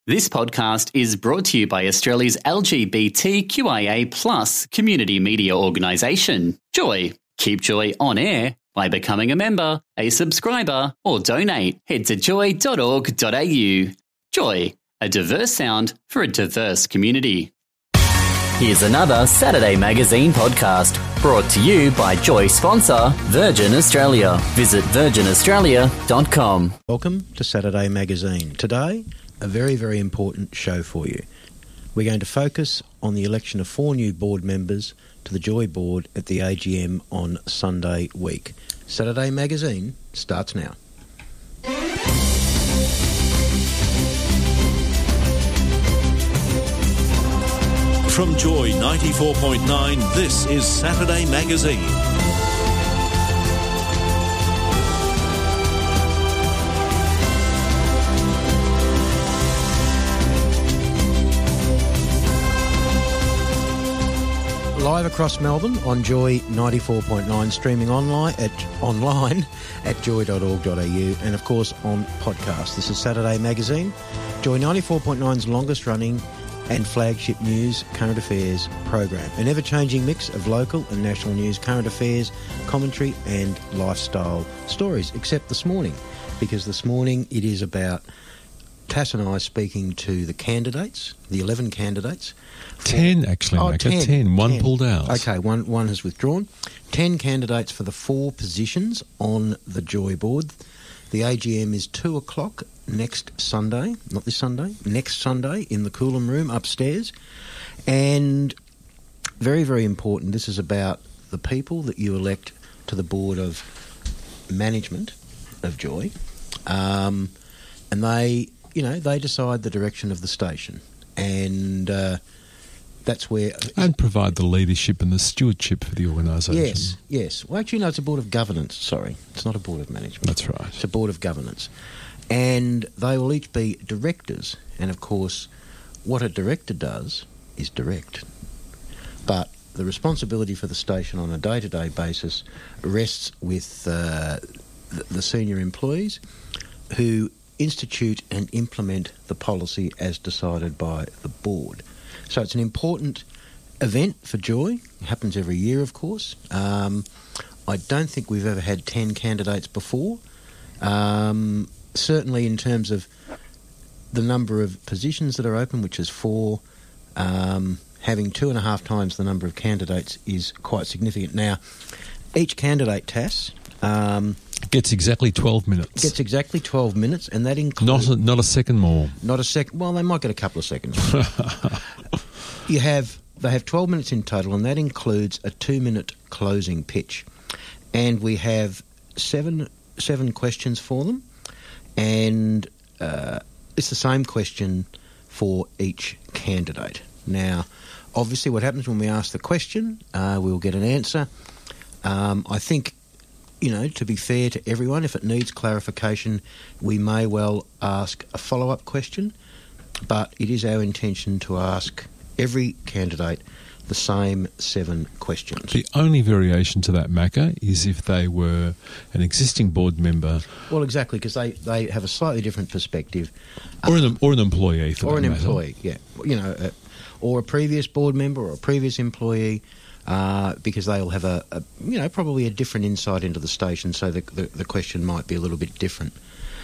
This podcast is brought to you by Australia's LGBTQIA+ community media organisation, Joy. Keep Joy on air by becoming a member, a subscriber, or donate. Head to joy.org.au. Joy, a diverse sound for a diverse community. Here's another Saturday Magazine podcast brought to you by Joy sponsor Virgin Australia. Visit virginaustralia.com. Welcome to Saturday Magazine. Today, a very, very important show for you. We're going to focus on the election of 4 new board members to the Joy board at the AGM on Sunday week. Saturday Magazine starts now. From Joy 94.9, this is Saturday Magazine. Live across Melbourne on Joy 94.9, streaming online at joy.org.au and of course on podcast. This is Saturday Magazine, Joy 94.9's longest running and flagship news, current affairs program. An ever-changing mix of local and national news, current affairs, commentary and lifestyle stories, except this morning, because this morning it is about Tass and I speaking to the candidates, the 11 candidates. 10 actually, Mike. 10. One pulled out. Okay, one has withdrawn. 10 candidates for the 4 positions on the Joy board. The AGM is 2 o'clock next Sunday, not this Sunday, next Sunday in the Coolum Room upstairs. And very, very important, this is about the people that you elect to the board of management of Joy. And they decide the direction of the station. And that's where... And provide the leadership and the stewardship for the organisation. Yes. Well, actually, no, it's a board of governance, sorry. It's not a board of management. That's right. It's a board of governance. And they will each be directors. And, of course, what a director does is direct. But the responsibility for the station on a day-to-day basis rests with the senior employees who institute and implement the policy as decided by the board. So it's an important event for Joy. It happens every year, of course. I don't think we've ever had 10 candidates before. Certainly in terms of the number of positions that are open, which is 4, having 2.5 times the number of candidates is quite significant. Now, each candidate, Tass... gets exactly 12 minutes. Gets exactly 12 minutes, and that includes... Not a second more. Not a second... Well, they might get a couple of seconds. They have 12 minutes in total, and that includes a 2-minute closing pitch. And we have seven questions for them, and it's the same question for each candidate. Now, obviously what happens when we ask the question, we'll get an answer. I think... to be fair to everyone, if it needs clarification, we may well ask a follow-up question, but it is our intention to ask every candidate the same 7 questions. The only variation to that, Macca, is if they were an existing board member. Well, exactly, because they have a slightly different perspective. Or an employee, for that matter. Employee, yeah. Or a previous board member or a previous employee. Because they'll have probably a different insight into the station, so the question might be a little bit different.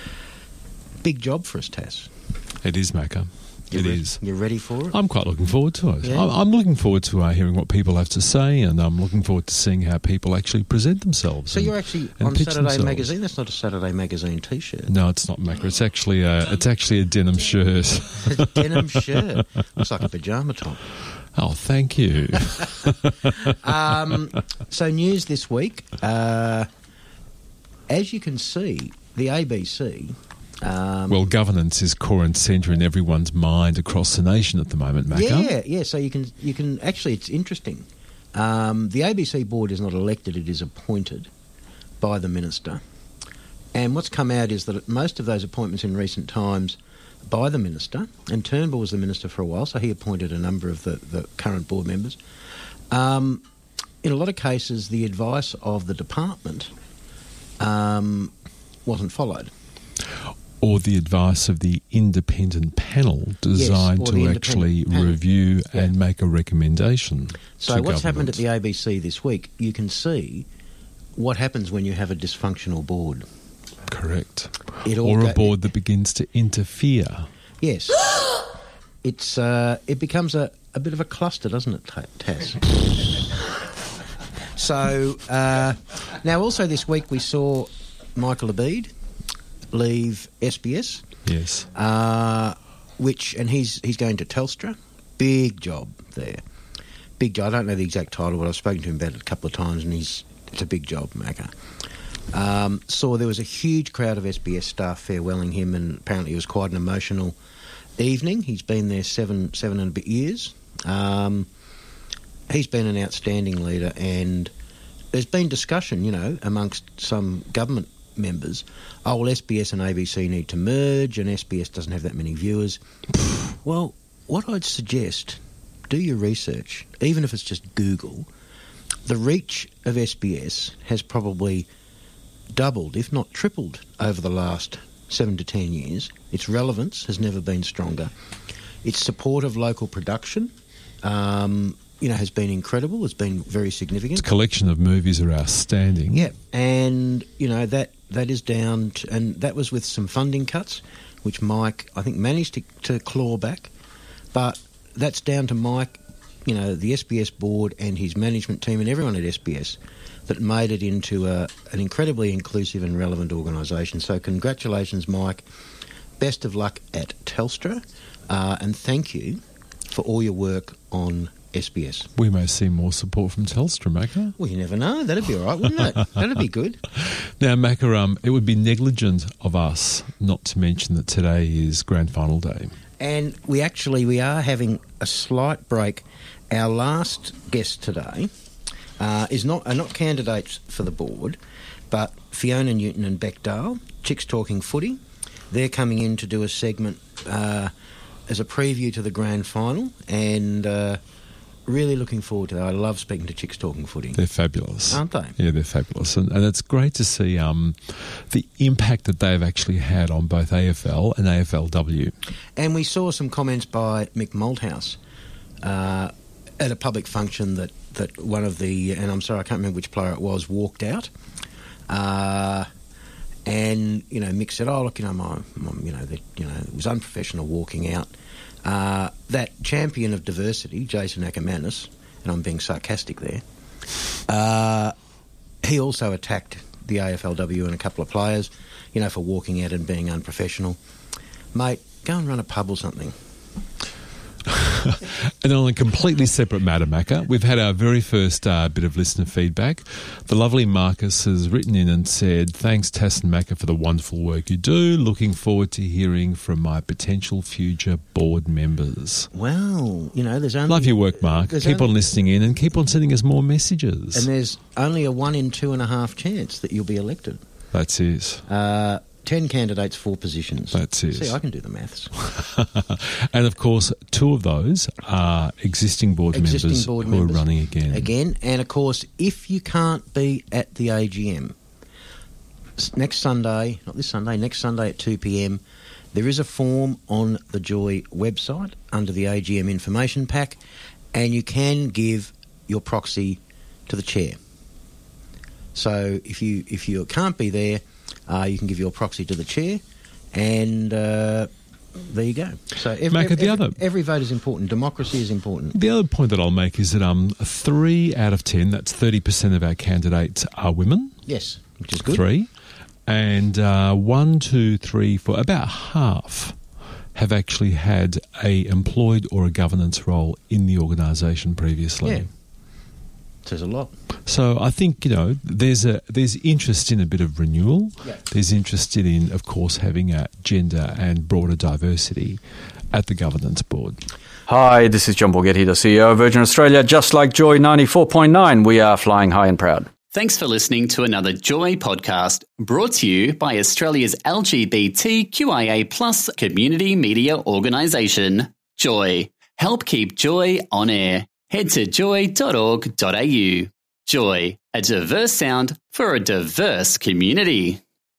Big job for us, Tass. It is, Macca. It is. You're ready for it? I'm quite looking forward to it. Yeah. I'm looking forward to hearing what people have to say, and I'm looking forward to seeing how people actually present themselves. So you're actually on Saturday Magazine? That's not a Saturday Magazine T-shirt. No, it's not, Macca. It's actually a denim shirt. A denim shirt. Looks like a pyjama top. Oh, thank you. So news this week. As you can see, the ABC... governance is core and centre in everyone's mind across the nation at the moment, Macca. Yeah. So you can actually, it's interesting. The ABC board is not elected; it is appointed by the minister. And what's come out is that most of those appointments in recent times by the minister, and Turnbull was the minister for a while, so he appointed a number of the current board members. In a lot of cases, the advice of the department wasn't followed. or the advice of the independent panel designed to actually review and make a recommendation. So what's happened at the ABC this week, you can see what happens when you have a dysfunctional board. Correct. Or a board that begins to interfere. Yes. It becomes a bit of a cluster, doesn't it, Taz? So now also this week we saw Michael Abid leave SBS. Yes. And he's going to Telstra. Big job there. Big job. I don't know the exact title, but I've spoken to him about it a couple of times, and it's a big job, Macca. Saw there was a huge crowd of SBS staff farewelling him, and apparently it was quite an emotional evening. He's been there seven and a bit years. He's been an outstanding leader, and there's been discussion, amongst some government members, well, SBS and ABC need to merge, and SBS doesn't have that many viewers. Well, what I'd suggest, do your research, even if it's just Google. The reach of SBS has probably doubled, if not tripled, over the last 7 to 10 years. Its relevance has never been stronger. Its support of local production, has been incredible. It's been very significant. Its collection of movies are outstanding. Yeah, and that is down to, and that was with some funding cuts, which Mike, I think, managed to claw back. But that's down to Mike, the SBS board and his management team and everyone at SBS that made it into an incredibly inclusive and relevant organisation. So congratulations, Mike. Best of luck at Telstra, and thank you for all your work on SBS. We may see more support from Telstra, Macca. Well, you never know. That'd be all right, wouldn't it? That'd be good. Now, Macca, it would be negligent of us not to mention that today is Grand Final Day. And we are having a slight break. Our last guest today are not candidates for the board, but Fiona Newton and Beck Dale, Chicks Talking Footy. They're coming in to do a segment as a preview to the grand final, and really looking forward to that. I love speaking to Chicks Talking Footy. They're fabulous. Aren't they? Yeah, they're fabulous. And it's great to see the impact that they've actually had on both AFL and AFLW. And we saw some comments by Mick Malthouse at a public function that one of the, and I'm sorry, I can't remember which player it was, walked out. And Mick said, "Oh, look, it was unprofessional walking out." That champion of diversity, Jason Ackermanis, and I'm being sarcastic there, he also attacked the AFLW and a couple of players, for walking out and being unprofessional. Mate, go and run a pub or something. And on a completely separate matter, Macca, we've had our very first bit of listener feedback. The lovely Marcus has written in and said, "Thanks, Tass and Macca, for the wonderful work you do. Looking forward to hearing from my potential future board members." Well, there's only... Love your work, Mark. Keep on listening in and keep on sending us more messages. And there's only a 1 in 2.5 chance that you'll be elected. That's it. 10 candidates, 4 positions. That's it. See, I can do the maths. And, of course, 2 of those are existing board members who are running again. And, of course, if you can't be at the AGM, next Sunday at 2 p.m, there is a form on the Joy website under the AGM information pack, and you can give your proxy to the chair. So if you can't be there, you can give your proxy to the chair, and there you go. So every vote is important. Democracy is important. The other point that I'll make is that 3 out of 10, that's 30% of our candidates, are women. Yes, which is good. 3. And 1, 2, 3, 4, about half have actually had a employed or a governance role in the organisation previously. Yeah. Says a lot. So I think, there's interest in a bit of renewal. Yeah. There's interest in, of course, having a gender and broader diversity at the governance board. Hi, this is John Borghetti, the CEO of Virgin Australia. Just like Joy 94.9, we are flying high and proud. Thanks for listening to another Joy podcast brought to you by Australia's LGBTQIA+ community media organisation, Joy. Help keep Joy on air. Head to joy.org.au. Joy, a diverse sound for a diverse community.